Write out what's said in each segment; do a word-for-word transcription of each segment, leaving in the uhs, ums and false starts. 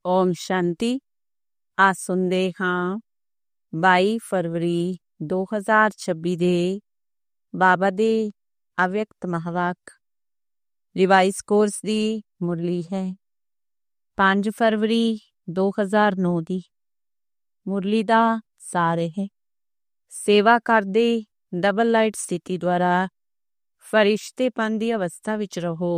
ਓਮ ਸ਼ਾਂਤੀ। ਆ ਸੁਣਦੇ ਹਾਂ ਬਾਈ ਫਰਵਰੀ ਦੋ ਹਜ਼ਾਰ ਛੱਬੀ ਦੇ ਬਾਬਾ ਦੇ ਅਵਿਅਕਤ ਮਹਾਵਾਕ ਰਿਵਾਈਜ਼ ਕੋਰਸ ਦੀ ਮੁਰਲੀ ਹੈ। ਪੰਜ ਫਰਵਰੀ ਦੋ ਹਜ਼ਾਰ ਨੌ ਦੀ ਮੁਰਲੀ ਦਾ ਸਾਰ ਹੈ। ਸੇਵਾ ਕਰਦੇ ਡਬਲ ਲਾਈਟ ਸਥਿਤੀ ਦੁਆਰਾ ਫਰਿਸ਼ਤੇਪਨ ਦੀ ਅਵਸਥਾ ਵਿੱਚ ਰਹੋ।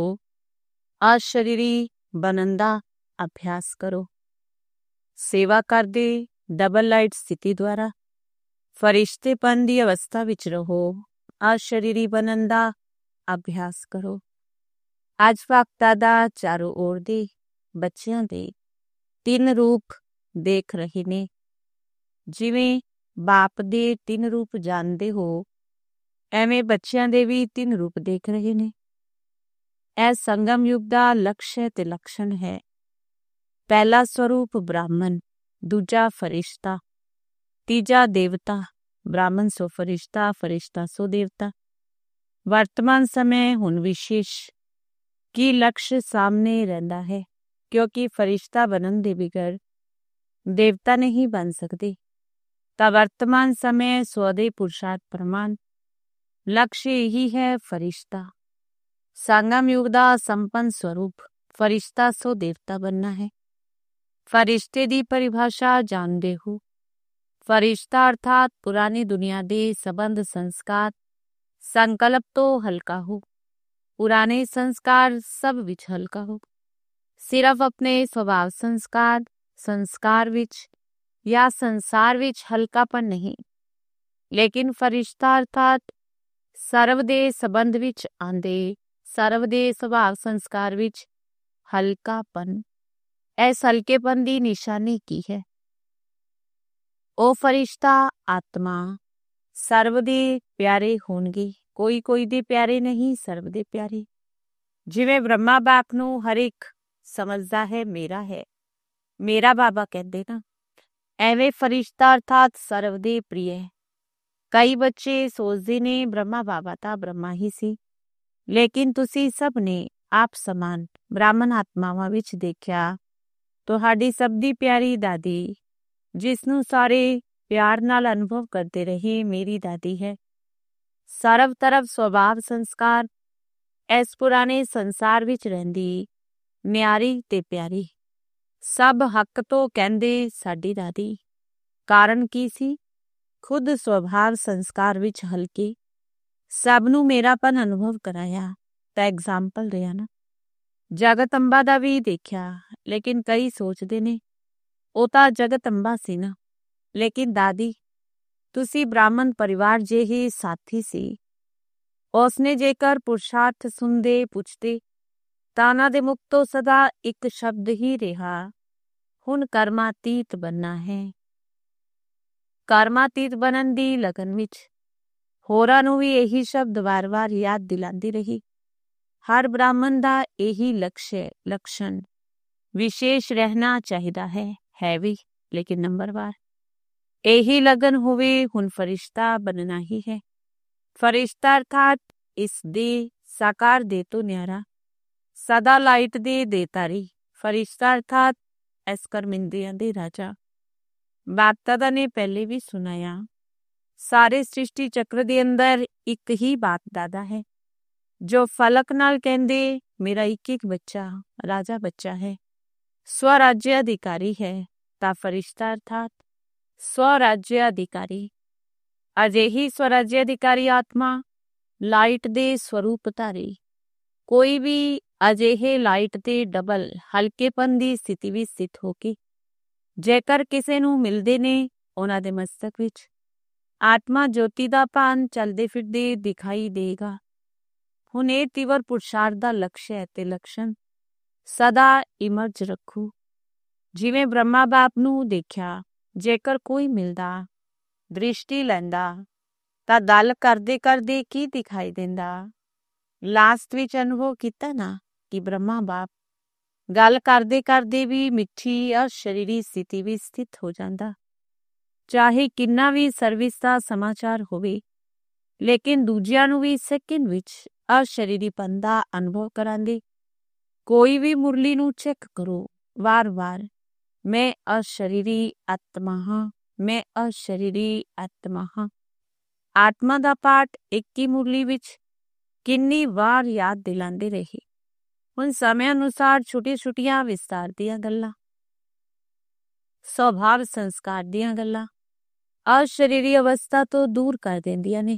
ਅਸ਼ਰੀਰੀ ਬਣਨ ਦਾ ਅਭਿਆਸ ਕਰੋ। ਸੇਵਾ ਕਰਦੇ ਡਬਲ ਲਾਈਟ ਸਥਿਤੀ ਦੁਆਰਾ ਫਰਿਸ਼ਤੇਪਨ ਦੀ ਅਵਸਥਾ ਵਿੱਚ ਰਹੋ। ਅਸ਼ਰੀਰੀ ਬਣਨ ਦਾ ਅਭਿਆਸ ਕਰੋ। ਅੱਜ ਵਕਤਾ ਦਾ ਚਾਰੋਂ ओर ਦੇ ਬੱਚਿਆਂ ਦੇ ਤਿੰਨ ਰੂਪ ਦੇਖ ਰਹੇ ਨੇ। ਜਿਵੇਂ ਬਾਪ ਦੇ ਤਿੰਨ ਰੂਪ ਜਾਣਦੇ ਹੋ, ਐਵੇਂ ਬੱਚਿਆਂ ਦੇ ਵੀ ਤਿੰਨ ਰੂਪ ਦੇਖ ਰਹੇ ਨੇ। ਇਹ ਸੰਗਮ ਯੁੱਗ ਦਾ ਲਕਸ਼ ਤੇ ਲਕਸ਼ਣ ਹੈ। ਪਹਿਲਾ ਸਵਰੂਪ ਬ੍ਰਾਹਮਣ, ਦੂਜਾ ਫਰਿਸ਼ਤਾ, ਤੀਜਾ ਦੇਵਤਾ। ਬ੍ਰਾਹਮਣ ਸੋ ਫਰਿਸ਼ਤਾ, ਫਰਿਸ਼ਤਾ ਸੋ ਦੇਵਤਾ। ਵਰਤਮਾਨ ਸਮੇਂ ਹੁਣ ਵਿਸ਼ੇਸ਼ ਕੀ ਲਕਸ਼ ਸਾਹਮਣੇ ਰਹਿੰਦਾ ਹੈ, ਕਿਉਂਕਿ ਫਰਿਸ਼ਤਾ ਬਣਨ ਦੇ ਬਗੈਰ ਦੇਵਤਾ ਨਹੀਂ ਬਣ ਸਕਦੇ। ਤਾਂ ਵਰਤਮਾਨ ਸਮੇਂ ਸਵਦੇ ਪੁਰਸ਼ਾਰਥ ਪ੍ਰਮਾਣ ਲਕਸ਼ ਇਹੀ ਹੈ, ਫਰਿਸ਼ਤਾ। ਸੰਗਮ ਯੁੱਗ ਦਾ ਸੰਪੰਨ ਸਰੂਪ ਫਰਿਸ਼ਤਾ ਸੋ ਦੇਵਤਾ ਬਣਨਾ ਹੈ। ਫਰਿਸ਼ਤੇ ਦੀ ਪਰਿਭਾਸ਼ਾ ਜਾਣਦੇ ਹੋ। ਫਰਿਸ਼ਤਾ ਅਰਥਾਤ ਪੁਰਾਣੀ ਦੁਨੀਆ ਦੇ ਸੰਬੰਧ ਸੰਸਕਾਰ ਸੰਕਲਪ ਤੋਂ ਹਲਕਾ ਹੋ। ਪੁਰਾਣੇ ਸੰਸਕਾਰ ਸਭ ਵਿੱਚ ਹਲਕਾ ਹੋ। ਸਿਰਫ ਆਪਣੇ ਸੁਭਾਵ ਸੰਸਕਾਰ ਸੰਸਕਾਰ ਵਿੱਚ ਜਾਂ ਸੰਸਾਰ ਵਿੱਚ ਹਲਕਾਪਨ ਨਹੀਂ, ਲੇਕਿਨ ਫਰਿਸ਼ਤਾ ਅਰਥਾਤ ਸਰਵ ਦੇ ਸੰਬੰਧ ਵਿੱਚ ਆਂਦੇ, ਸਰਵ ਦੇ ਸੁਭਾਵ ਸੰਸਕਾਰ ਵਿੱਚ ਹਲਕਾਪਨ। ਇਸ ਹਲਕੇਪਨ ਦੀ ਨਿਸ਼ਾਨੀ ਕੀ ਹੈ? ਉਹ ਫਰਿਸ਼ਤਾ ਆਤਮਾ ਸਰਵ ਦੇ ਪਿਆਰੇ ਹੋਣਗੇ। ਕੋਈ ਕੋਈ ਦੇ ਪਿਆਰੇ ਨਹੀਂ, ਸਰਵ ਦੇ ਪਿਆਰੇ। ਜਿਵੇਂ ਬ੍ਰਹਮਾ ਬਾਪ ਨੂੰ ਹਰ ਇੱਕ ਸਮਝਦਾ ਹੈ ਮੇਰਾ ਹੈ, ਮੇਰਾ ਬਾਬਾ ਕਹਿੰਦੇ ਨਾ, ਐਵੇਂ ਫਰਿਸ਼ਤਾ ਅਰਥਾਤ ਸਰਵ ਦੇ ਪ੍ਰਿਯ। ਕਈ ਬੱਚੇ ਸੋਚਦੇ ਨੇ ਬ੍ਰਹਮਾ ਬਾਬਾ ਤਾਂ ਬ੍ਰਹਮਾ ਹੀ ਸੀ, ਲੇਕਿਨ ਤੁਸੀਂ ਸਭ ਨੇ ਆਪ ਸਮਾਨ ਬ੍ਰਾਹਮਣ ਆਤਮਾਵਾਂ ਵਿੱਚ ਦੇਖਿਆ। ਤੁਹਾਡੀ ਸਭ ਦੀ ਪਿਆਰੀ ਦਾਦੀ, ਜਿਸਨੂੰ ਸਾਰੇ ਪਿਆਰ ਨਾਲ ਅਨੁਭਵ ਕਰਦੇ ਰਹੇ, ਮੇਰੀ ਦਾਦੀ ਹੈ। ਸਰਵ ਤਰਫ ਸੁਭਾਵ ਸੰਸਕਾਰ ਇਸ ਪੁਰਾਣੇ ਸੰਸਾਰ ਵਿੱਚ ਰਹਿੰਦੀ, ਨਿਆਰੀ ਤੇ ਪਿਆਰੀ। ਸਭ ਹੱਕ ਤੋਂ ਕਹਿੰਦੇ ਸਾਡੀ ਦਾਦੀ। ਕਾਰਨ ਕੀ ਸੀ? ਖੁਦ ਸੁਭਾਵ ਸੰਸਕਾਰ ਵਿੱਚ ਹਲਕੇ, ਸਭ ਨੂੰ ਮੇਰਾਪਨ ਅਨੁਭਵ ਕਰਾਇਆ ਤਾਂ ਐਗਜ਼ਾਮਪਲ ਰਿਹਾ ਨਾ। ਜਗਤ ਅੰਬਾ ਦਾ ਵੀ ਦੇਖਿਆ, ਲੇਕਿਨ ਕਈ ਸੋਚਦੇ ਨੇ ਉਹ ਤਾਂ ਜਗਤ ਅੰਬਾ ਸੀ ਨਾ, ਲੇਕਿਨ ਦਾਦੀ ਤੁਸੀਂ ਬ੍ਰਾਹਮਣ ਪਰਿਵਾਰ ਜਿਹੇ ਸਾਥੀ ਸੀ। ਉਸਨੇ ਜੇਕਰ ਪੁਰਸ਼ਾਰਥ ਸੁਣਦੇ ਪੁੱਛਦੇ ਤਾਂ ਉਹਨਾਂ ਦੇ ਮੁਖ ਤੋਂ ਸਦਾ ਇੱਕ ਸ਼ਬਦ ਹੀ ਰਿਹਾ, ਹੁਣ ਕਰਮਾਤੀਤ ਬਣਨਾ ਹੈ। ਕਰਮਾਤੀਤ ਬਣਨ ਦੀ ਲਗਨ ਵਿੱਚ ਹੋਰਾਂ ਨੂੰ ਵੀ ਇਹੀ ਸ਼ਬਦ ਵਾਰ ਵਾਰ ਯਾਦ ਦਿਲਾਂਦੀ ਰਹੀ। ਹਰ ਬ੍ਰਾਹਮਣ ਦਾ ਇਹੀ ਲਕਸ਼ ਹੈ, ਲਕਸ਼ਣ ਵਿਸ਼ੇਸ਼ ਰਹਿਣਾ ਚਾਹੀਦਾ ਹੈ, ਹੈ ਵੀ, ਲੇਕਿਨ ਨੰਬਰਵਾਰ ਇਹੀ ਲਗਨ ਹੋਵੇ। ਹੁਣ ਫਰਿਸ਼ਤਾ ਬਣਨਾ ਹੀ ਹੈ। ਫਰਿਸ਼ਤਾ ਅਰਥਾਤ ਇਸ ਦੇ ਸਾਕਾਰ ਦੇ ਤੋਂ ਨਿਆਰਾ, ਸਦਾ ਲਾਈਟ ਦੇ ਦੇਤਾਰੀ। ਫਰਿਸ਼ਤਾ ਅਰਥਾਤ ਇਸ ਕਰਮਿੰਦਿਆਂ ਦੇ ਰਾਜਾ। ਬਾਪ ਦਾਦਾ ਨੇ ਪਹਿਲੇ ਵੀ ਸੁਣਾਇਆ, ਸਾਰੇ ਸ੍ਰਿਸ਼ਟੀ ਚੱਕਰ ਦੇ ਅੰਦਰ ਇੱਕ ਹੀ ਬਾਪ ਦਾਦਾ ਹੈ, ਜੋ ਫਲਕ ਨਾਲ ਕਹਿੰਦੇ ਮੇਰਾ ਇੱਕ ਇੱਕ ਬੱਚਾ ਰਾਜਾ ਬੱਚਾ ਹੈ, ਸਵਰਾਜਯ ਅਧਿਕਾਰੀ ਹੈ। ਤਾਂ ਫਰਿਸ਼ਤਾ ਅਰਥਾਤ ਸਵਰਾਜਯ ਅਧਿਕਾਰੀ। ਅਜਿਹੀ ਸਵਰਾਜਯ ਅਧਿਕਾਰੀ ਆਤਮਾ ਲਾਈਟ ਦੇ ਸਰੂਪ ਧਾਰੀ। ਕੋਈ ਵੀ ਅਜਿਹੇ ਲਾਈਟ ਦੇ ਡਬਲ ਹਲਕੇਪਨ ਦੀ ਸਥਿਤੀ ਵਿੱਚ ਸਥਿਤ ਹੋ ਕੇ ਜੇਕਰ ਕਿਸੇ ਨੂੰ ਮਿਲਦੇ ਨੇ, ਉਹਨਾਂ ਦੇ ਮਸਤਕ ਵਿੱਚ ਆਤਮਾ ਜੋਤੀ ਦਾ ਭਾਨ ਚਲਦੇ ਫਿਰਦੇ ਦਿਖਾਈ ਦੇਗਾ। ਹੁਣ ਇਹ ਤੀਵਰ ਪੁਰਸ਼ਾਰਥ ਦਾ ਲਕਸ਼ ਹੈ ਤੇ ਲਕਸ਼ਣ ਸਦਾ ਇਮਰਜ ਰੱਖੂ। ਜਿਵੇਂ ਬ੍ਰਹਮਾ ਬਾਪ ਨੂੰ ਦੇਖਿਆ, ਜੇਕਰ ਕੋਈ ਮਿਲਦਾ, ਦ੍ਰਿਸ਼ਟੀ ਲੈਂਦਾ ਤਾਂ ਗੱਲ ਕਰਦੇ ਕਰਦੇ ਕੀ ਦਿਖਾਈ ਦਿੰਦਾ? ਲਾਸਟ ਵਿੱਚ ਅਨੁਭਵ ਕੀਤਾ ਨਾ ਕਿ ਬ੍ਰਹਮਾ ਬਾਪ ਗੱਲ ਕਰਦੇ ਕਰਦੇ ਵੀ ਮਿੱਠੀ ਅਸ਼ਰੀਰੀ ਸਥਿਤੀ ਵਿੱਚ ਸਥਿਤ ਹੋ ਜਾਂਦਾ। ਚਾਹੇ ਕਿੰਨਾ ਵੀ ਸਰਵਿਸ ਦਾ ਸਮਾਚਾਰ ਹੋਵੇ, ਲੇਕਿਨ ਦੂਜਿਆਂ ਨੂੰ ਵੀ ਸੈਕਿੰਡ ਵਿੱਚ ਅਸ਼ਰੀਰੀਪਨ ਦਾ ਅਨੁਭਵ ਕਰਾਂਦੇ। ਕੋਈ ਵੀ ਮੁਰਲੀ ਨੂੰ ਚੈੱਕ ਕਰੋ ਵਾਰ ਵਾਰ, ਮੈਂ ਅਸ਼ਰੀਰੀ ਆਤਮਾ ਹਾਂ, ਮੈਂ ਅਸ਼ਰੀਰੀ ਆਤਮਾ ਹਾਂ। ਆਤਮਾ ਦਾ ਪਾਠ ਇੱਕ ਹੀ ਮੁਰਲੀ ਵਿੱਚ ਕਿੰਨੀ ਵਾਰ ਯਾਦ ਦਿਲਾਉਂਦੇ ਰਹੇ। ਹੁਣ ਸਮੇਂ ਅਨੁਸਾਰ ਛੋਟੀਆਂ ਛੋਟੀਆਂ ਵਿਸਤਾਰ ਦੀਆਂ ਗੱਲਾਂ, ਸੁਭਾਵ ਸੰਸਕਾਰ ਦੀਆਂ ਗੱਲਾਂ ਅਸ਼ਰੀਰੀ ਅਵਸਥਾ ਤੋਂ ਦੂਰ ਕਰ ਦਿੰਦੀਆਂ ਨੇ।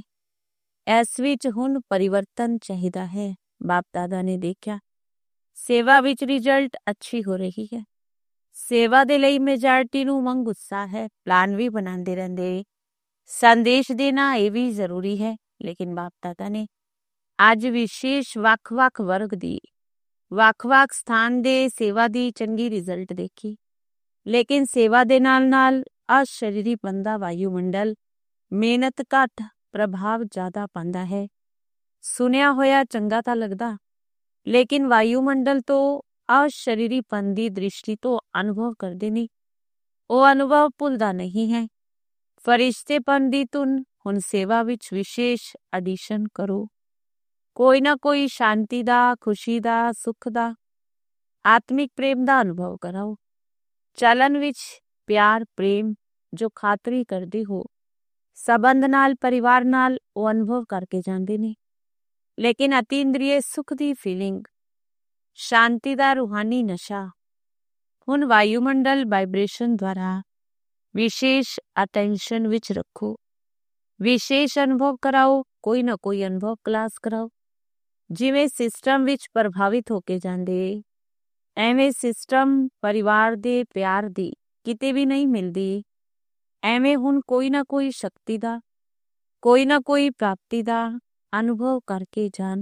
ਇਸ ਵਿੱਚ ਹੁਣ ਪਰਿਵਰਤਨ ਚਾਹੀਦਾ ਹੈ। ਬਾਪ ਦਾਦਾ ਨੇ ਦੇਖਿਆ ਸੇਵਾ ਵਿੱਚ ਰਿਜ਼ਲਟ ਅੱਛੀ ਹੋ ਰਹੀ ਹੈ। ਸੇਵਾ ਦੇ ਲਈ ਮੈਜੋਰਟੀ ਨੂੰ ਉਮੰਗ ਉਤਸ਼ਾਹ ਹੈ, ਪਲਾਨ ਵੀ ਬਣਾਉਂਦੇ ਰਹਿੰਦੇ। ਸੰਦੇਸ਼ ਦੇਣਾ ਇਹ ਵੀ ਜ਼ਰੂਰੀ ਹੈ, ਲੇਕਿਨ ਬਾਪ ਦਾਦਾ ਨੇ ਅੱਜ ਵਿਸ਼ੇਸ਼ ਵੱਖ ਵੱਖ ਵਰਗ ਦੀ ਵੱਖ ਵੱਖ ਸਥਾਨ ਦੇ ਸੇਵਾ ਦੀ ਚੰਗੀ ਰਿਜ਼ਲਟ ਦੇਖੀ। ਲੇਕਿਨ ਸੇਵਾ ਦੇ ਨਾਲ ਨਾਲ ਅਸ਼ਰੀਰੀ ਬੰਦਾ ਵਾਯੂਮੰਡਲ ਮਿਹਨਤ ਘੱਟ, ਪ੍ਰਭਾਵ ਜ਼ਿਆਦਾ ਪਾਉਂਦਾ ਹੈ। ਸੁਣਿਆ ਹੋਇਆ ਚੰਗਾ ਤਾਂ ਲੱਗਦਾ, ਲੇਕਿਨ ਵਾਯੂਮੰਡਲ ਤੋਂ ਅਸ਼ਰੀਰੀਪਨ ਦੀ ਦ੍ਰਿਸ਼ਟੀ ਤੋਂ ਅਨੁਭਵ ਕਰਦੇ ਨਹੀਂ। ਉਹ ਅਨੁਭਵ ਭੁੱਲਦਾ ਨਹੀਂ ਹੈ। ਫਰਿਸ਼ਤੇਪਨ ਦੀ ਧੁਨ ਹੁਣ ਸੇਵਾ ਵਿੱਚ ਵਿਸ਼ੇਸ਼ ਐਡੀਸ਼ਨ ਕਰੋ। ਕੋਈ ਨਾ ਕੋਈ ਸ਼ਾਂਤੀ ਦਾ, ਖੁਸ਼ੀ ਦਾ, ਸੁੱਖ ਦਾ, ਆਤਮਿਕ ਪ੍ਰੇਮ ਦਾ ਅਨੁਭਵ ਕਰਾਓ। ਚਲਨ ਵਿੱਚ ਪਿਆਰ ਪ੍ਰੇਮ ਜੋ ਖਾਤਰੀ ਕਰਦੇ ਹੋ, ਸਬੰਧ ਨਾਲ, ਪਰਿਵਾਰ ਨਾਲ ਉਹ ਅਨੁਭਵ ਕਰਕੇ ਜਾਂਦੇ ਨੇ। ਲੇਕਿਨ ਅਤੀ ਇੰਦਰੀਏ ਸੁੱਖ ਦੀ ਫੀਲਿੰਗ, ਸ਼ਾਂਤੀ ਦਾ ਰੂਹਾਨੀ ਨਸ਼ਾ ਹੁਣ ਵਾਯੂਮੰਡਲ ਵਾਈਬ੍ਰੇਸ਼ਨ ਦੁਆਰਾ ਵਿਸ਼ੇਸ਼ ਅਟੈਂਸ਼ਨ ਵਿੱਚ ਰੱਖੋ। ਵਿਸ਼ੇਸ਼ ਅਨੁਭਵ ਕਰਾਓ, ਕੋਈ ਨਾ ਕੋਈ ਅਨੁਭਵ ਕਲਾਸ ਕਰਾਓ। ਜਿਵੇਂ ਸਿਸਟਮ ਵਿੱਚ ਪ੍ਰਭਾਵਿਤ ਹੋ ਕੇ ਜਾਂਦੇ, ਐਵੇਂ ਸਿਸਟਮ ਪਰਿਵਾਰ ਦੇ ਪਿਆਰ ਦੀ ਕਿਤੇ ਵੀ ਨਹੀਂ ਮਿਲਦੀ। ਐਵੇਂ ਹੁਣ ਕੋਈ ਨਾ ਕੋਈ ਸ਼ਕਤੀ ਦਾ, ਕੋਈ ਨਾ ਕੋਈ ਪ੍ਰਾਪਤੀ ਦਾ ਅਨੁਭਵ ਕਰਕੇ ਜਾਣ।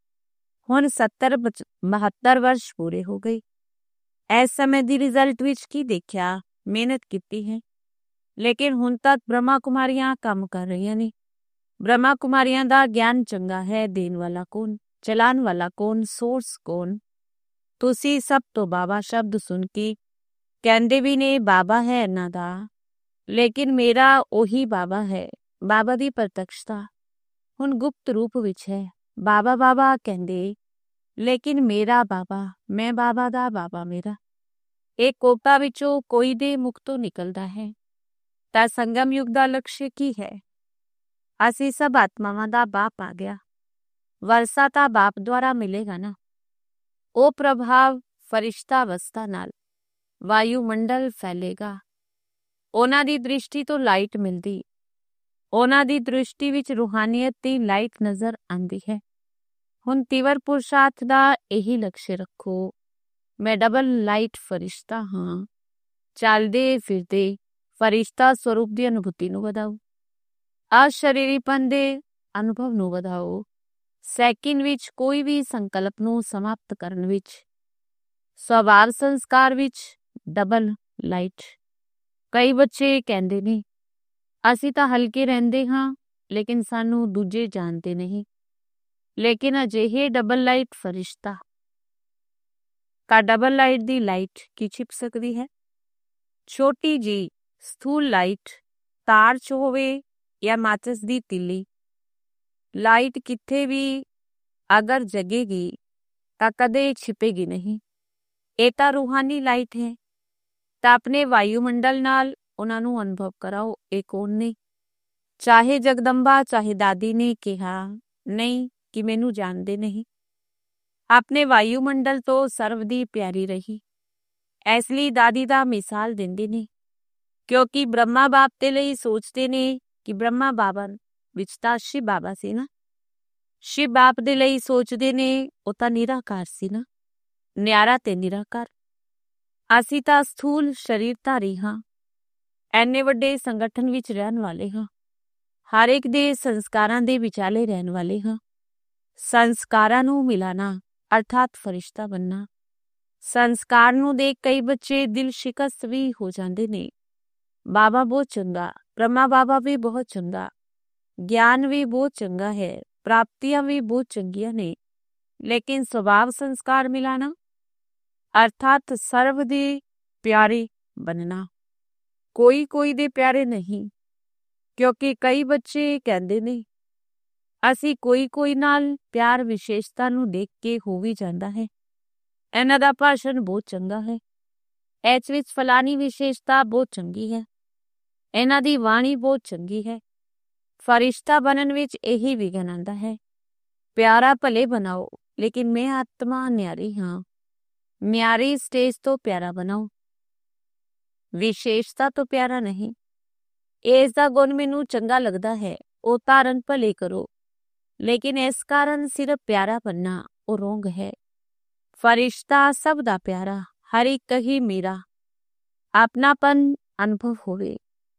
ਹੁਣ ਸੱਤਰ ਬਹੱਤਰ ਵਰਸ਼ ਪੂਰੇ ਹੋ ਗਏ। ਇਸ ਸਮੇਂ ਦੀ ਰਿਜ਼ਲਟ ਵਿੱਚ ਕੀ ਦੇਖਿਆ? ਮਿਹਨਤ ਕੀਤੀ ਹੈ, ਲੇਕਿਨ ਹੁਣ ਤੱਕ ਬ੍ਰਹਮਾ ਕੁਮਾਰੀਆਂ ਕੰਮ ਕਰ ਰਹੀਆਂ ਨੇ। ਬ੍ਰਹਮਾ ਕੁਮਾਰੀਆਂ ਦਾ ਗਿਆਨ ਚੰਗਾ ਹੈ। ਦੇਣ ਵਾਲਾ ਕੌਣ, ਚਲਾਉਣ ਵਾਲਾ ਕੌਣ, ਸੋਰਸ ਕੌਣ? ਤੁਸੀਂ ਸਭ ਤੋਂ ਬਾਬਾ ਸ਼ਬਦ ਸੁਣ ਕੇ ਕਹਿੰਦੇ ਵੀ ਨੇ ਬਾਬਾ ਹੈ ਇਹਨਾਂ ਦਾ, ਲੇਕਿਨ ਮੇਰਾ ਉਹੀ ਬਾਬਾ ਹੈ। ਬਾਬਾ ਦੀ ਪ੍ਰਤੱਖਤਾ ਹੁਣ ਗੁਪਤ ਰੂਪ ਵਿੱਚ ਹੈ। ਬਾਬਾ ਬਾਬਾ ਕਹਿੰਦੇ, ਲੇਕਿਨ ਮੇਰਾ ਬਾਬਾ, ਮੈਂ ਬਾਬਾ ਦਾ ਬਾਬਾ ਮੇਰਾ। ਇਹ ਕੋਪਾ ਵਿੱਚੋਂ ਕੋਈ ਦੇ ਮੁਖ ਤੋਂ ਨਿਕਲਦਾ ਹੈ। ਤਾਂ ਸੰਗਮ ਯੁੱਗ ਦਾ ਲਕਸ਼ ਕੀ ਹੈ? ਅਸੀਂ ਸਭ ਆਤਮਾਵਾਂ ਦਾ ਬਾਪ ਆ ਗਿਆ। ਵਰਸਾ ਤਾਂ ਬਾਪ ਦੁਆਰਾ ਮਿਲੇਗਾ ਨਾ। ਉਹ ਪ੍ਰਭਾਵ ਫਰਿਸ਼ਤਾ ਅਵਸਥਾ ਨਾਲ ਵਾਯੂਮੰਡਲ ਫੈਲੇਗਾ। ਉਹਨਾਂ ਦੀ ਦ੍ਰਿਸ਼ਟੀ ਤੋਂ ਲਾਈਟ ਮਿਲਦੀ, ਉਹਨਾਂ ਦੀ ਦ੍ਰਿਸ਼ਟੀ ਵਿੱਚ ਰੂਹਾਨੀਅਤ ਦੀ ਲਾਈਟ ਨਜ਼ਰ ਆਉਂਦੀ ਹੈ। ਹੁਣ ਤੀਵਰ ਪੁਰਸ਼ਾਰਥ ਦਾ ਇਹੀ ਲਕਸ਼ ਰੱਖੋ। ਮੈਂ ਡਬਲ ਲਾਈਟ ਫਰਿਸ਼ਤਾ ਹਾਂ। ਚੱਲਦੇ ਫਿਰਦੇ ਫਰਿਸ਼ਤਾ ਸਰੂਪ ਦੀ ਅਨੁਭੂਤੀ ਨੂੰ ਵਧਾਓ। ਅਸ਼ਰੀਰੀਪਨ ਦੇ ਅਨੁਭਵ ਨੂੰ ਵਧਾਓ। ਸੈਕਿੰਡ ਵਿੱਚ ਕੋਈ ਵੀ ਸੰਕਲਪ ਨੂੰ ਸਮਾਪਤ ਕਰਨ ਵਿੱਚ, ਸੁਭਾਵ ਸੰਸਕਾਰ ਵਿੱਚ ਡਬਲ ਲਾਈਟ। ਕਈ ਬੱਚੇ ਕਹਿੰਦੇ ਨੇ ਅਸੀਂ ਤਾਂ ਹਲਕੇ ਰਹਿੰਦੇ ਹਾਂ, ਲੇਕਿਨ ਸਾਨੂੰ ਦੂਜੇ ਜਾਣਦੇ ਨਹੀਂ। ਲੇਕਿਨ ਅਜਿਹੇ ਡਬਲ ਲਾਈਟ ਫਰਿਸ਼ਤਾ ਕਾ ਡਬਲ ਲਾਈਟ ਦੀ ਲਾਈਟ ਕੀ ਛਿਪ ਸਕਦੀ ਹੈ? ਛੋਟੀ ਜੀ ਸਥੂਲ ਲਾਈਟ ਤਾਰ 'ਚ ਹੋਵੇ ਜਾਂ ਮਾਚਿਸ ਦੀ ਤਿੱਲੀ, ਲਾਈਟ ਕਿੱਥੇ ਵੀ ਅਗਰ ਜਗੇਗੀ ਤਾਂ ਕਦੇ ਛਿਪੇਗੀ ਨਹੀਂ। ਇਹ ਤਾਂ ਰੂਹਾਨੀ ਲਾਈਟ ਹੈ। ਤਾਂ ਆਪਣੇ ਵਾਯੂਮੰਡਲ ਨਾਲ ਉਹਨਾਂ ਨੂੰ ਅਨੁਭਵ ਕਰਾਓ। ਇਹ ਕੌਣ ਨੇ? ਚਾਹੇ ਜਗਦੰਬਾ, ਚਾਹੇ ਦਾਦੀ ਨੇ ਕਿਹਾ ਨਹੀਂ ਕਿ ਮੈਨੂੰ ਜਾਣਦੇ ਨਹੀਂ। ਆਪਣੇ ਵਾਯੂਮੰਡਲ ਤੋਂ ਸਰਵ ਦੀ ਪਿਆਰੀ ਰਹੀ। ਇਸ ਲਈ ਦਾਦੀ ਦਾ ਮਿਸਾਲ ਦਿੰਦੇ ਨੇ, ਕਿਉਂਕਿ ਬ੍ਰਹਮਾ ਬਾਪ ਦੇ ਲਈ ਸੋਚਦੇ ਨੇ ਕਿ ਬ੍ਰਹਮਾ ਬਾਬਾ ਵਿੱਚ ਤਾਂ ਸ਼ਿਵ ਬਾਬਾ ਸੀ ਨਾ। ਸ਼ਿਵ ਬਾਪ ਦੇ ਲਈ ਸੋਚਦੇ ਨੇ ਉਹ ਤਾਂ ਨਿਰਾਕਾਰ ਸੀ ਨਾ, ਨਿਆਰਾ ਤੇ ਨਿਰਾਕਾਰ। ਅਸੀਂ ਤਾਂ ਸਥੂਲ ਸਰੀਰ ਧਾਰੀ ਹਾਂ। ਐਨੇ ਵੱਡੇ ਸੰਗਠਨ ਵਿੱਚ ਰਹਿਣ ਵਾਲੇ ਹਾਂ। ਹਰ ਇੱਕ ਦੇ ਸੰਸਕਾਰਾਂ ਦੇ ਵਿਚਾਲੇ ਰਹਿਣ ਵਾਲੇ ਹਾਂ। ਸੰਸਕਾਰਾਂ ਨੂੰ ਮਿਲਾਣਾ ਅਰਥਾਤ ਫਰਿਸ਼ਤਾ ਬਣਨਾ। ਸੰਸਕਾਰ ਨੂੰ ਦੇਖ ਕਈ ਬੱਚੇ ਦਿਲ ਸ਼ਿਕਸਤ ਵੀ ਹੋ ਜਾਂਦੇ ਨੇ। ਬਾਬਾ ਬਹੁਤ ਚੰਗਾ, ਬ੍ਰਹਮਾ ਬਾਬਾ ਵੀ ਬਹੁਤ ਚੰਗਾ, ਗਿਆਨ ਵੀ ਬਹੁਤ ਚੰਗਾ ਹੈ, ਪ੍ਰਾਪਤੀਆਂ ਵੀ ਬਹੁਤ ਚੰਗੀਆਂ ਨੇ, ਲੇਕਿਨ ਸੁਭਾਵ ਸੰਸਕਾਰ ਮਿਲਾਣਾ ਅਰਥਾਤ ਸਰਵ ਦੇ ਪਿਆਰੇ ਬਣਨਾ ਕੋਈ ਕੋਈ ਦੇ ਪਿਆਰੇ ਨਹੀਂ। ਕਿਉਂਕਿ ਕਈ ਬੱਚੇ ਕਹਿੰਦੇ ਨੇ ਅਸੀਂ ਕੋਈ ਕੋਈ ਨਾਲ ਪਿਆਰ ਵਿਸ਼ੇਸ਼ਤਾ ਨੂੰ ਦੇਖ ਕੇ ਹੋ ਵੀ ਜਾਂਦਾ ਹੈ। ਇਹਨਾਂ ਦਾ ਭਾਸ਼ਣ ਬਹੁਤ ਚੰਗਾ ਹੈ, ਇਸ ਵਿੱਚ ਫਲਾਨੀ ਵਿਸ਼ੇਸ਼ਤਾ ਬਹੁਤ ਚੰਗੀ ਹੈ, ਇਹਨਾਂ ਦੀ ਬਾਣੀ ਬਹੁਤ ਚੰਗੀ ਹੈ। ਫਰਿਸ਼ਤਾ ਬਣਨ ਵਿੱਚ ਇਹੀ ਵਿਘਨ ਆਉਂਦਾ ਹੈ। ਪਿਆਰਾ ਭਲੇ ਬਣਾਓ, ਲੇਕਿਨ ਮੈਂ ਆਤਮਾ ਨਿਆਰੀ ਹਾਂ। ਨਿਆਰੀ ਸਟੇਜ ਤੋਂ ਪਿਆਰਾ ਬਣਾਓ, ਵਿਸ਼ੇਸ਼ਤਾ ਤੋਂ ਪਿਆਰਾ ਨਹੀਂ। ਇਸ ਦਾ ਗੁਣ ਮੈਨੂੰ ਚੰਗਾ ਲੱਗਦਾ ਹੈ, ਉਹ ਧਾਰਨ ਭਲੇ ਕਰੋ, ਲੇਕਿਨ ਇਸ ਕਾਰਨ ਸਿਰਫ ਪਿਆਰਾ ਬਣਨਾ ਉਹ ਰੋਂਗ ਹੈ। ਫਰਿਸ਼ਤਾ ਸਭ ਦਾ ਪਿਆਰਾ, ਹਰ ਇੱਕ ਹੀ ਮੇਰਾ, ਆਪਣਾਪਨ ਅਨੁਭਵ ਹੋਵੇ।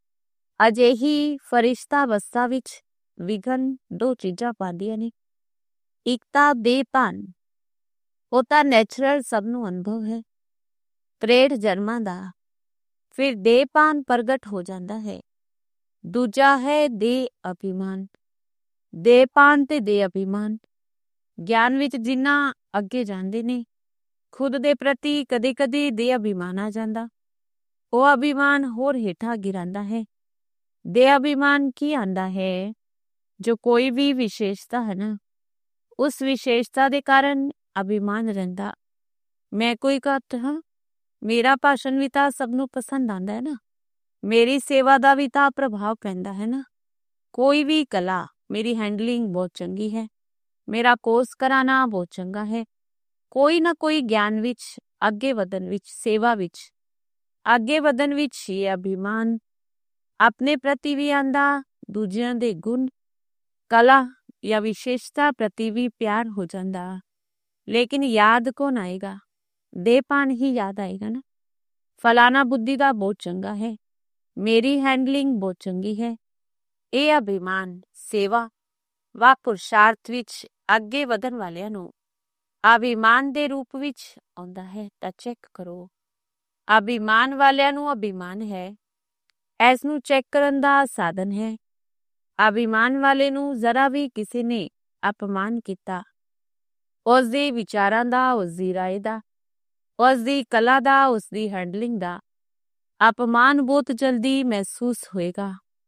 ਅਜਿਹੀ ਫਰਿਸ਼ਤਾ ਅਵਸਥਾ ਵਿੱਚ ਵਿਘਨ ਦੋ ਚੀਜ਼ਾਂ ਪਾਉਂਦੀਆਂ ਨੇ। ਇੱਕ ਤਾਂ ਦੇਹਪਾਨ, ਉਹ ਤਾਂ ਨੈਚੁਰਲ ਸਭ ਨੂੰ ਅਨੁਭਵ ਹੈ, ਪ੍ਰੇਡ ਜਨਮਾਂ ਦਾ, ਫਿਰ ਦੇਹਪਾਨ ਪ੍ਰਗਟ ਹੋ ਜਾਂਦਾ ਹੈ। ਦੂਜਾ ਹੈ ਦੇਹ ਅਭਿਮਾਨ। ਦੇਹਪਾਨ ਤੇ ਦੇਹ ਅਭਿਮਾਨ ਗਿਆਨ ਵਿੱਚ ਜਿੰਨਾ ਅੱਗੇ ਜਾਂਦੇ ਨੇ, ਖੁਦ ਦੇ ਪ੍ਰਤੀ ਕਦੇ ਕਦੇ ਦੇਹ ਅਭਿਮਾਨ ਆ ਜਾਂਦਾ, ਉਹ ਅਭਿਮਾਨ ਹੋਰ ਹੇਠਾਂ ਗਿਰਾਂਦਾ ਹੈ। ਦੇਹ ਅਭਿਮਾਨ ਕੀ ਆਂਦਾ ਹੈ? ਜੋ ਕੋਈ ਵੀ ਵਿਸ਼ੇਸ਼ਤਾ ਹੈ ਨਾ, ਉਸ ਵਿਸ਼ੇਸ਼ਤਾ ਦੇ ਕਾਰਨ ਅਭਿਮਾਨ ਰਹਿੰਦਾ। ਮੈਂ ਕੋਈ ਘੱਟ ਹਾਂ, ਮੇਰਾ ਭਾਸ਼ਣ ਵੀ ਤਾਂ ਸਭ ਨੂੰ ਪਸੰਦ ਆਉਂਦਾ ਹੈ ਨਾ, ਮੇਰੀ ਸੇਵਾ ਦਾ ਵੀ ਤਾਂ ਪ੍ਰਭਾਵ ਪੈਂਦਾ ਹੈ ਨਾ। ਕੋਈ ਵੀ ਕਲਾ, ਮੇਰੀ ਹੈਂਡਲਿੰਗ ਬਹੁਤ ਚੰਗੀ ਹੈ, ਮੇਰਾ ਕੋਰਸ ਕਰਾਣਾ ਬਹੁਤ ਚੰਗਾ ਹੈ। ਕੋਈ ਨਾ ਕੋਈ ਗਿਆਨ ਵਿੱਚ ਅੱਗੇ ਵਧਣ ਵਿੱਚ, ਸੇਵਾ ਵਿੱਚ ਅੱਗੇ ਵਧਣ ਵਿੱਚ ਹੀ ਅਭਿਮਾਨ ਆਪਣੇ ਪ੍ਰਤੀ ਵੀ ਆਂਦਾ, ਦੂਜਿਆਂ ਦੇ ਗੁਣ, ਕਲਾ ਜਾਂ ਵਿਸ਼ੇਸ਼ਤਾ ਪ੍ਰਤੀ ਵੀ ਪਿਆਰ ਹੋ ਜਾਂਦਾ। ਲੇਕਿਨ ਯਾਦ ਕੌਣ ਆਏਗਾ? ਦੇਹਪਾਨ ਹੀ ਯਾਦ ਆਏਗਾ ਨਾ। ਫਲਾਣਾ ਬੁੱਧੀ ਦਾ ਬਹੁਤ ਚੰਗਾ ਹੈ, ਮੇਰੀ ਹੈਂਡਲਿੰਗ ਬਹੁਤ ਚੰਗੀ ਹੈ। ਇਹ ਅਭਿਮਾਨ ਸੇਵਾ ਵਾ ਪੁਰਸ਼ਾਰਥ ਵਿੱਚ ਅੱਗੇ ਵਧਣ ਵਾਲਿਆਂ ਨੂੰ ਅਭਿਮਾਨ ਦੇ ਰੂਪ ਵਿੱਚ ਆਉਂਦਾ ਹੈ। ਤਾਂ ਚੈੱਕ ਕਰੋ, ਅਭਿਮਾਨ ਵਾਲਿਆਂ ਨੂੰ ਅਭਿਮਾਨ ਹੈ, ਇਸ ਨੂੰ ਚੈੱਕ ਕਰਨ ਦਾ ਸਾਧਨ ਹੈ। ਅਭਿਮਾਨ ਵਾਲੇ ਨੂੰ ਜ਼ਰਾ ਵੀ ਕਿਸੇ ਨੇ ਅਪਮਾਨ ਕੀਤਾ, ਉਸ ਦੇ ਵਿਚਾਰਾਂ ਦਾ, ਉਸ ਦੀ ਰਾਏ ਦਾ, ਉਸ ਦੀ ਕਲਾ ਦਾ, ਉਸ ਦੀ ਹੈਂਡਲਿੰਗ ਦਾ ਅਪਮਾਨ ਬਹੁਤ ਜਲਦੀ ਮਹਿਸੂਸ ਹੋਏਗਾ।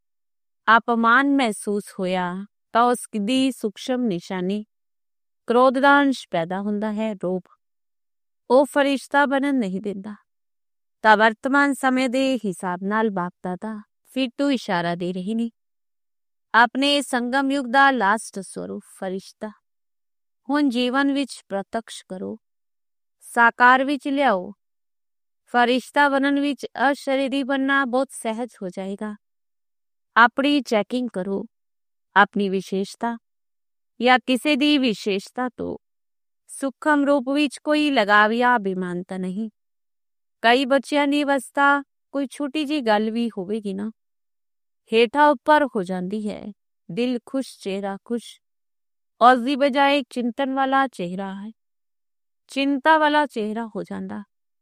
ਅਪਮਾਨ ਮਹਿਸੂਸ ਹੋਇਆ ਤਾਂ ਉਸ ਦੀ ਸੂਖਸ਼ਮ ਨਿਸ਼ਾਨੀ ਕ੍ਰੋਧ ਦਾ ਅੰਸ਼ ਪੈਦਾ ਹੁੰਦਾ ਹੈ, ਰੋਬ। ਉਹ ਫਰਿਸ਼ਤਾ ਬਣਨ ਨਹੀਂ ਦਿੰਦਾ। ਤਾਂ ਵਰਤਮਾਨ ਸਮੇਂ ਦੇ ਹਿਸਾਬ ਨਾਲ ਬਾਪ ਦਾਦਾ ਫਿਰ ਤੋਂ ਇਸ਼ਾਰਾ ਦੇ ਰਹੇ ਨੇ, ਆਪਣੇ ਸੰਗਮ ਯੁੱਗ ਦਾ ਲਾਸਟ ਸਰੂਪ ਫਰਿਸ਼ਤਾ ਹੁਣ ਜੀਵਨ ਵਿੱਚ ਪ੍ਰਤੱਖ ਕਰੋ, ਸਾਕਾਰ ਵਿੱਚ ਲਿਆਓ। ਫਰਿਸ਼ਤਾ ਬਣਨ ਵਿੱਚ ਅਸ਼ਰੀਰੀ ਬਣਨਾ ਬਹੁਤ ਸਹਿਜ ਹੋ ਜਾਏਗਾ। ਆਪਣੀ ਚੈਕਿੰਗ ਕਰੋ, ਆਪਣੀ ਵਿਸ਼ੇਸ਼ਤਾ ਜਾਂ ਕਿਸੇ ਦੀ ਵਿਸ਼ੇਸ਼ਤਾ ਤੋਂ ਸੂਖਮ ਰੂਪ ਵਿੱਚ ਕੋਈ ਲਗਾਵ ਜਾਂ ਅਭਿਮਾਨ ਤਾਂ ਨਹੀਂ। ਕਈ ਬੱਚਿਆਂ ਦੀ ਅਵਸਥਾ ਕੋਈ ਛੋਟੀ ਜਿਹੀ ਗੱਲ ਵੀ ਹੋਵੇਗੀ ਨਾ, ਹੇਠਾਂ ਉੱਪਰ ਹੋ ਜਾਂਦੀ ਹੈ। ਦਿਲ ਖੁਸ਼, ਚਿਹਰਾ ਖੁਸ਼, ਉਸ ਦੀ ਬਜਾਏ ਚਿੰਤਨ ਵਾਲਾ ਚਿਹਰਾ ਹੈ, ਚਿੰਤਾ ਵਾਲਾ ਚਿਹਰਾ ਹੋ ਜਾਂਦਾ।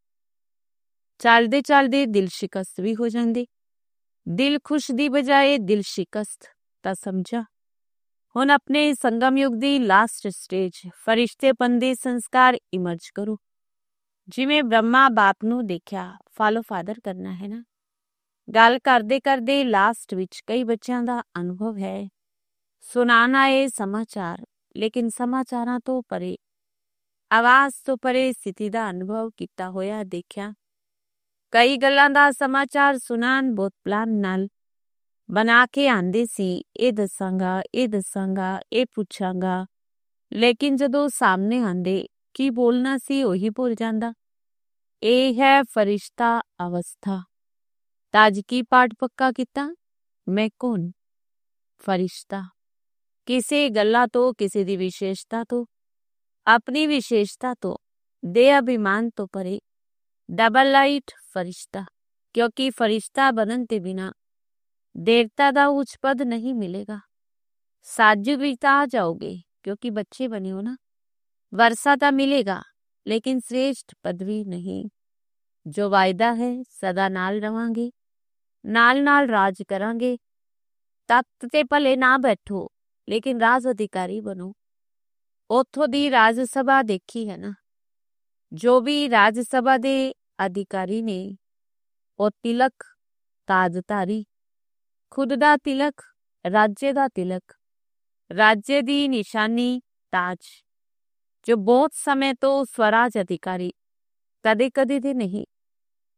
ਚਲਦੇ ਚਲਦੇ ਦਿਲ ਸ਼ਿਕਸਤ ਵੀ ਹੋ ਜਾਂਦੇ। ਦਿਲ ਖੁਸ਼ ਦੀ ਬਜਾਏ ਦਿਲ ਸ਼ਿਕਸਤ। ਤਾਂ ਸਮਝਾ ਹੁਣ ਆਪਣੇ ਸੰਗਮ ਯੁੱਗ ਦੀ ਲਾਸਟ ਸਟੇਜ ਫਰਿਸ਼ਤੇਪਨ ਦੇ ਸੰਸਕਾਰ ਇਮਰਜ ਕਰੋ। ਜਿਵੇਂ ਬ੍ਰਹਮਾ ਬਾਪ ਨੂੰ ਦੇਖਿਆ, ਫਾਲੋ ਫਾਦਰ ਕਰਨਾ ਹੈ ਨਾ। ਗੱਲ ਕਰਦੇ ਕਰਦੇ ਲਾਸਟ ਵਿੱਚ ਕਈ ਬੱਚਿਆਂ ਦਾ ਅਨੁਭਵ ਹੈ, ਸੁਣਾਉਣ ਆਏ ਸਮਾਚਾਰ, ਲੇਕਿਨ ਸਮਾਚਾਰਾਂ ਤੋਂ ਪਰੇ, ਆਵਾਜ਼ ਤੋਂ ਪਰੇ ਸਥਿਤੀ ਦਾ ਅਨੁਭਵ ਕੀਤਾ ਹੋਇਆ ਦੇਖਿਆ। ਕਈ ਗੱਲਾਂ ਦਾ ਸਮਾਚਾਰ ਸੁਣਾਉਣ ਬਹੁਤ ਪਲਾਨ ਨਾਲ ਬਣਾ ਕੇ ਆਂਦੇ ਸੀ, ਇਹ ਦੱਸਾਂਗਾ, ਇਹ ਦੱਸਾਂਗਾ, ਇਹ ਪੁੱਛਾਂਗਾ, ਲੇਕਿਨ ਜਦੋਂ ਸਾਹਮਣੇ ਆਂਦੇ ਕੀ ਬੋਲਣਾ ਸੀ ਉਹੀ ਭੁੱਲ ਜਾਂਦਾ। ਇਹ ਹੈ ਫਰਿਸ਼ਤਾ ਅਵਸਥਾ। ਤਾਜ ਕੀ ਪਾਠ ਪੱਕਾ ਕੀਤਾ? ਮੈਂ ਕੌਣ? ਫਰਿਸ਼ਤਾ। ਕਿਸੇ ਗੱਲਾਂ ਤੋਂ, ਕਿਸੇ ਦੀ ਵਿਸ਼ੇਸ਼ਤਾ ਤੋਂ, ਆਪਣੀ ਵਿਸ਼ੇਸ਼ਤਾ ਤੋਂ, ਦੇ ਅਭਿਮਾਨ ਤੋਂ ਪਰੇ ਡਬਲ ਲਾਈਟ ਫਰਿਸ਼ਤਾ। ਕਿਉਂਕਿ ਫਰਿਸ਼ਤਾ ਬਣਨ ਤੇ ਬਿਨਾ ਦੇਵਤਾ ਦਾ ਉੱਚ ਪਦ ਨਹੀਂ ਮਿਲੇਗਾ। ਸਾਜੂ ਵੀ ਤਾਂ ਆ ਜਾਓਗੇ ਕਿਉਂਕਿ ਬੱਚੇ ਬਣੇ ਹੋ ਨਾ, ਵਰਸਾ ਤਾਂ ਮਿਲੇਗਾ ਲੇਕਿਨ ਸ੍ਰੇਸ਼ਟ ਪਦਵੀ ਨਹੀਂ। ਜੋ ਵਾਅਦਾ ਹੈ ਸਦਾ ਨਾਲ ਰਵਾਂਗੇ, ਨਾਲ ਨਾਲ ਰਾਜ ਕਰਾਂਗੇ। ਤਖਤ ਤੇ ਭਲੇ ਨਾ ਬੈਠੋ ਲੇਕਿਨ ਰਾਜ ਅਧਿਕਾਰੀ ਬਣੋ। ਉੱਥੋਂ ਦੀ ਰਾਜ ਸਭਾ ਦੇਖੀ ਹੈ ਨਾ, ਜੋ ਵੀ ਰਾਜ ਸਭਾ ਦੇ ਅਧਿਕਾਰੀ ਨੇ ਉਹ ਤਿਲਕ ਤਾਜਧਾਰੀ, ਖੁਦ ਦਾ ਤਿਲਕ, ਰਾਜੇ ਦਾ ਤਿਲਕ, ਰਾਜੇ ਦੀ ਨਿਸ਼ਾਨੀ ਤਾਜ, ਜੋ ਬਹੁਤ ਸਮੇਂ ਤੋਂ ਸਵਰਾਜ ਅਧਿਕਾਰੀ, ਕਦੇ ਕਦੇ ਦੇ ਨਹੀਂ,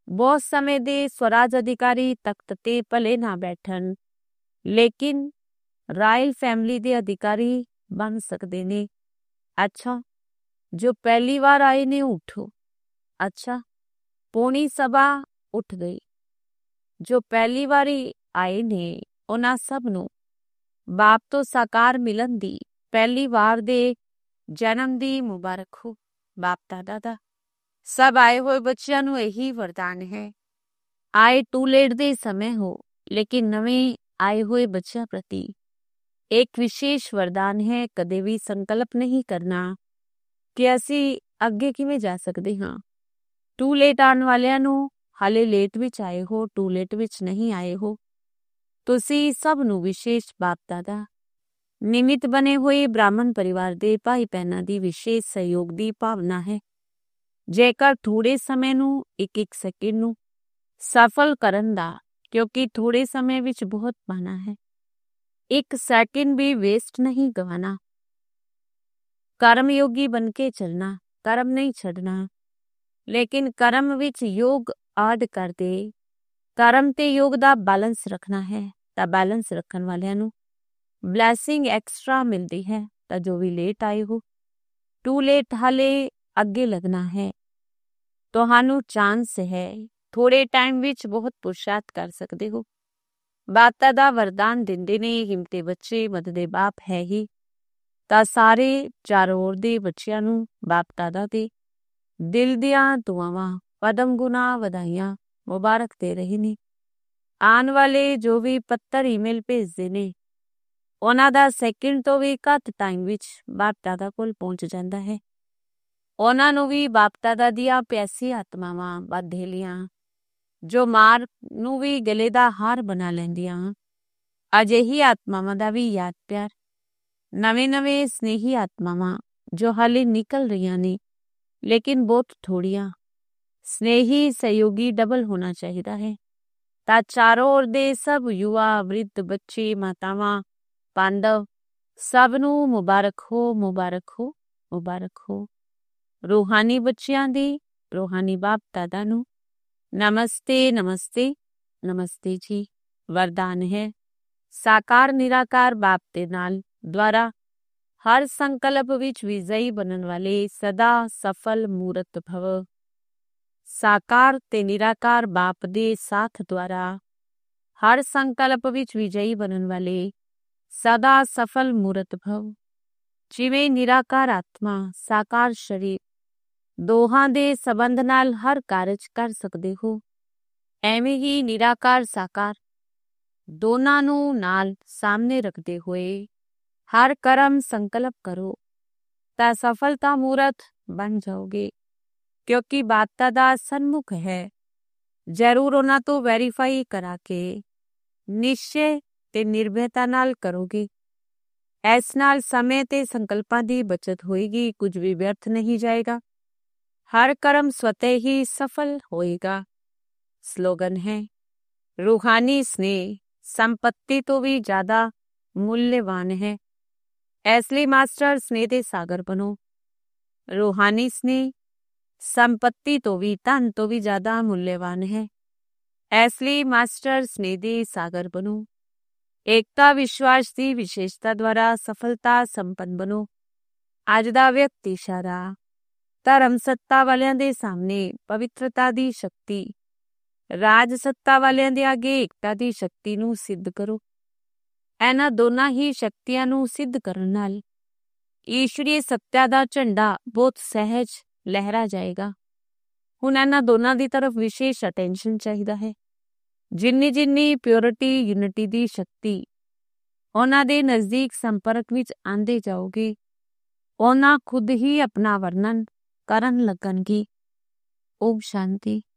ਬਹੁਤ ਸਮੇਂ ਦੇ ਸਵਰਾਜ ਅਧਿਕਾਰੀ ਤਖਤ ਤੇ ਭਲੇ ਨਾ ਬੈਠਣ, ਲੇਕਿਨ ਰਾਇਲ ਫੈਮਿਲੀ ਦੇ ਅਧਿਕਾਰੀ ਬਣ ਸਕਦੇ ਨੇ। ਅੱਛਾ, ਜੋ ਪਹਿਲੀ ਵਾਰ ਆਏ ਨੇ ਉਠੋ। ਅੱਛਾ, ਪੂਰੀ ਸਭਾ ਉੱਠ ਗਈ। ਜੋ ਪਹਿਲੀ ਵਾਰੀ ਆਏ ਨੇ ਉਹਨਾਂ ਸਭ ਨੂੰ ਬਾਪ ਤੋਂ ਸਾਕਾਰ ਮਿਲਣ ਦੀ, ਪਹਿਲੀ ਵਾਰ ਦੇ ਜਨਮ ਦੀ ਮੁਬਾਰਕ ਹੋ। ਬਾਪ ਦਾਦਾ ਦਾ ਸਭ ਆਏ ਹੋਏ ਬੱਚਿਆਂ ਨੂੰ ਇਹੀ ਵਰਦਾਨ ਹੈ। ਆਏ ਟੂ ਲੇਟ ਦੇ ਸਮੇਂ ਹੋ, ਲੇਕਿਨ ਨਵੇਂ ਆਏ ਹੋਏ ਬੱਚਿਆਂ ਪ੍ਰਤੀ ਇੱਕ ਵਿਸ਼ੇਸ਼ ਵਰਦਾਨ ਹੈ। ਕਦੇ ਵੀ ਸੰਕਲਪ ਨਹੀਂ ਕਰਨਾ ਕਿ ਅਸੀਂ ਅੱਗੇ ਕਿਵੇਂ ਜਾ ਸਕਦੇ ਹਾਂ। ਟੂ ਲੇਟ ਆਉਣ ਵਾਲਿਆਂ ਨੂੰ ਹਾਲੇ ਲੇਟ ਵਿੱਚ ਆਏ ਹੋ, ਟੂ ਲੇਟ ਵਿੱਚ ਨਹੀਂ ਆਏ ਹੋ। ਤੁਸੀਂ ਸਭ ਨੂੰ ਵਿਸ਼ੇਸ਼ ਬਾਪ ਦਾਦਾ, ਨਿਮਿਤ ਬਣੇ ਹੋਏ ਬ੍ਰਾਹਮਣ ਪਰਿਵਾਰ ਦੇ ਭਾਈ ਭੈਣਾਂ ਦੀ ਵਿਸ਼ੇਸ਼ ਸਹਿਯੋਗ ਦੀ ਭਾਵਨਾ ਹੈ। ਜੇਕਰ ਥੋੜੇ ਸਮੇਂ ਨੂੰ, ਇੱਕ ਇੱਕ ਸੈਕਿੰਡ ਨੂੰ ਸਫਲ ਕਰਨ ਦਾ, ਕਿਉਂਕਿ ਥੋੜੇ ਸਮੇਂ ਵਿੱਚ ਬਹੁਤ ਪਾਣਾ ਹੈ, ਇੱਕ ਸੈਕਿੰਡ ਵੀ ਵੇਸਟ ਨਹੀਂ ਗਵਾਣਾ। ਕਰਮ ਯੋਗੀ ਬਣ ਕੇ ਚੱਲਣਾ, ਕਰਮ ਨਹੀਂ ਛੱਡਣਾ, ਲੇਕਿਨ ਕਰਮ ਵਿੱਚ ਯੋਗ ਆਡ ਕਰਦੇ, ਕਰਮ ਤੇ ਯੋਗ ਦਾ ਬੈਲੈਂਸ ਰੱਖਣਾ ਹੈ। ਤਾਂ ਬੈਲੈਂਸ ਰੱਖਣ ਵਾਲਿਆਂ ਨੂੰ ਬਲੈਸਿੰਗ ਐਕਸਟਰਾ ਮਿਲਦੀ ਹੈ। ਤਾਂ ਜੋ ਵੀ ਲੇਟ ਆਏ ਹੋ, ਟੂ ਲੇਟ ਹਾਲੇ ਅੱਗੇ ਲੱਗਣਾ ਹੈ। ਤੁਹਾਨੂੰ ਚਾਂਸ ਹੈ, ਥੋੜੇ ਟਾਈਮ ਵਿੱਚ ਬਹੁਤ ਪੁਰਸ਼ਾਰਥ ਕਰ ਸਕਦੇ ਹੋ। ਬਾਪ ਦਾ ਵਰਦਾਨ ਦਿੰਦੇ ਨੇ, ਹਿੰਮਤੇ ਬੱਚੇ ਮਦਦੇ ਬਾਪ ਹੈ ਹੀ। ਤਾਂ ਸਾਰੇ ਚਾਰੋਂ ओर ਦੇ ਬੱਚਿਆਂ ਨੂੰ ਬਾਪ ਦਾਦਾ ਦੇ ਦਿਲ ਦੀਆਂ ਦੁਆਵਾਂ, ਪਦਮ ਗੁਣਾ ਵਧਾਈਆਂ, ਮੁਬਾਰਕ ਦੇ ਰਹੇ ਨੇ। ਆਉਣ ਵਾਲੇ ਜੋ ਵੀ ਪੱਤਰ ਈਮੇਲ ਭੇਜਦੇ ਨੇ, ਉਹਨਾਂ ਦਾ ਸੈਕਿੰਡ ਤੋਂ ਵੀ ਘੱਟ ਟਾਈਮ ਵਿੱਚ ਬਾਪ ਦਾਦਾ ਕੋਲ ਪਹੁੰਚ ਜਾਂਦਾ ਹੈ। ਉਹਨਾਂ ਨੂੰ ਵੀ ਬਾਪ ਦਾਦਾ ਦੀਆਂ ਪਿਆਸੀ ਆਤਮਾਵਾਂ, ਬਾਧੇਲੀਆਂ, ਜੋ ਮਾਰ ਨੂੰ ਵੀ ਗਲੇ ਦਾ ਹਾਰ ਬਣਾ ਲੈਂਦੀਆਂ, ਅਜਿਹੀ ਆਤਮਾਵਾਂ ਦਾ ਵੀ ਯਾਦ ਪਿਆਰ। ਨਵੇਂ ਨਵੇਂ ਸਨੇਹੀ ਆਤਮਾਵਾਂ ਜੋ ਹਾਲੇ ਨਿਕਲ ਰਹੀਆਂ ਨੇ, ਲੇਕਿਨ ਬਹੁਤ ਥੋੜੀਆਂ। ਸਨੇਹੀ ਸਹਿਯੋਗੀ ਡਬਲ ਹੋਣਾ ਚਾਹੀਦਾ ਹੈ। ਤਾਂ ਚਾਰੋਂ ओर ਦੇ ਸਭ ਯੁਵਾ, ਬ੍ਰਿਧ, ਬੱਚੇ, ਮਾਤਾਵਾਂ, ਪਾਂਡਵ ਸਭ ਨੂੰ ਮੁਬਾਰਕ ਹੋ, ਮੁਬਾਰਕ ਹੋ, ਮੁਬਾਰਕ ਹੋ। ਰੂਹਾਨੀ ਬੱਚਿਆਂ ਦੀ, ਰੂਹਾਨੀ ਬਾਪ ਦਾਦਾ ਨੂੰ ਨਮਸਤੇ, ਨਮਸਤੇ, ਨਮਸਤੇ ਜੀ। ਵਰਦਾਨ ਹੈ, ਸਾਕਾਰ ਨਿਰਾਕਾਰ ਬਾਪ ਦੇ ਨਾਲ ਦੁਆਰਾ ਹਰ ਸੰਕਲਪ ਵਿੱਚ ਵਿਜਈ ਬਣਨ ਵਾਲੇ ਸਦਾ ਸਫਲ ਮੂਰਤ ਭਵ। ਸਾਕਾਰ ਤੇ ਨਿਰਾਕਾਰ ਬਾਪ ਦੇ ਸਾਥ ਦੁਆਰਾ ਹਰ ਸੰਕਲਪ ਵਿੱਚ ਵਿਜਈ ਬਣਨ ਵਾਲੇ ਸਦਾ ਸਫਲ ਮੂਰਤ ਭਵ। ਜਿਵੇਂ ਨਿਰਾਕਾਰ ਆਤਮਾ, ਸਾਕਾਰ ਸਰੀਰ ਦੋਹਾਂ ਦੇ ਸੰਬੰਧ ਨਾਲ ਹਰ ਕਾਰਜ ਕਰ ਸਕਦੇ ਹੋ, ਐਵੇਂ ਹੀ ਨਿਰਾਕਾਰ ਸਾਕਾਰ ਦੋਨਾਂ ਨੂੰ ਨਾਲ ਸਾਹਮਣੇ ਰੱਖਦੇ ਹੋਏ ਹਰ ਕਰਮ ਸੰਕਲਪ ਕਰੋ ਤਾਂ ਸਫਲਤਾ ਮੂਰਤ ਬਣ ਜਾਓਗੇ। ਕਿਉਂਕਿ ਬਾਤਾ ਦਾ ਸਨਮੁਖ ਹੈ, ਜ਼ਰੂਰ ਉਹਨਾਂ ਤੋਂ ਵੈਰੀਫਾਈ ਕਰਾ ਕੇ ਨਿਸ਼ਚੈ ਤੇ ਨਿਰਭੈਤਾ ਨਾਲ ਕਰੋਗੇ। ਇਸ ਨਾਲ ਸਮੇਂ ਤੇ ਸੰਕਲਪਾਂ ਦੀ ਬਚਤ ਹੋਏਗੀ, ਕੁਝ ਵੀ ਵਿਅਰਥ ਨਹੀਂ ਜਾਏਗਾ, ਹਰ ਕਰਮ ਸਵਤः ਹੀ ਸਫਲ ਹੋਏਗਾ। ਸਲੋਗਨ ਹੈ, ਰੂਹਾਨੀ ਸਨੇਹ ਸੰਪत्ति ਤੋਂ ਵੀ ਜ਼ਿਆਦਾ ਮੁੱਲਵਾਨ ਹੈ। ਇਸ ਲਈ ਮਾਸਟਰ ਸਨੇਹ ਦੇ ਸਾਗਰ ਬਣੋ। ਰੂਹਾਨੀ ਸਨੇਹ ਸੰਪत्ति ਤੋਂ ਵੀ, ਧਨ ਤੋਂ ਵੀ ਜ਼ਿਆਦਾ ਮੁੱਲਵਾਨ ਹੈ। ਇਸ ਲਈ ਮਾਸਟਰ ਸਨੇਹ ਦੇ ਸਾਗਰ ਬਣੋ। ਏਕਤਾ ਵਿਸ਼ਵਾਸ ਦੀ ਵਿਸ਼ੇਸ਼ਤਾ ਦੁਆਰਾ ਸਫਲਤਾ ਸੰਪੰਨ ਬਣੋ। ਅੱਜ ਦਾ ਵਿਅਕਤੀ ਇਸ਼ਾਰਾ ਧਰਮ ਸੱਤਾ ਵਾਲਿਆਂ ਦੇ ਸਾਹਮਣੇ ਪਵਿੱਤਰਤਾ ਦੀ ਸ਼ਕਤੀ, ਰਾਜ ਸੱਤਾ ਵਾਲਿਆਂ ਦੇ ਅੱਗੇ ਏਕਤਾ ਦੀ ਸ਼ਕਤੀ ਨੂੰ ਸਿੱਧ ਕਰੋ। ਇਹਨਾਂ ਦੋਨਾਂ ਹੀ ਸ਼ਕਤੀਆਂ ਨੂੰ ਸਿੱਧ ਕਰਨ ਨਾਲ ਈਸ਼ਵਰੀ ਸੱਤਿਆ ਦਾ ਝੰਡਾ ਬਹੁਤ ਸਹਿਜ ਲਹਿਰਾ ਜਾਏਗਾ। ਹੁਣ ਇਹਨਾਂ ਦੋਨਾਂ ਦੀ ਤਰਫ ਵਿਸ਼ੇਸ਼ ਅਟੈਂਸ਼ਨ ਚਾਹੀਦਾ ਹੈ। ਜਿੰਨੀ ਜਿੰਨੀ ਪਿਓਰਿਟੀ, ਯੂਨਿਟੀ ਦੀ ਸ਼ਕਤੀ ਉਹਨਾਂ ਦੇ ਨਜ਼ਦੀਕ ਸੰਪਰਕ ਵਿੱਚ ਆਂਦੇ ਜਾਓਗੇ, ਉਹਨਾਂ ਖੁਦ ਹੀ ਆਪਣਾ ਵਰਣਨ ਕਰਨ ਲੱਗਣਗੇ। ਓਮ ਸ਼ਾਂਤੀ।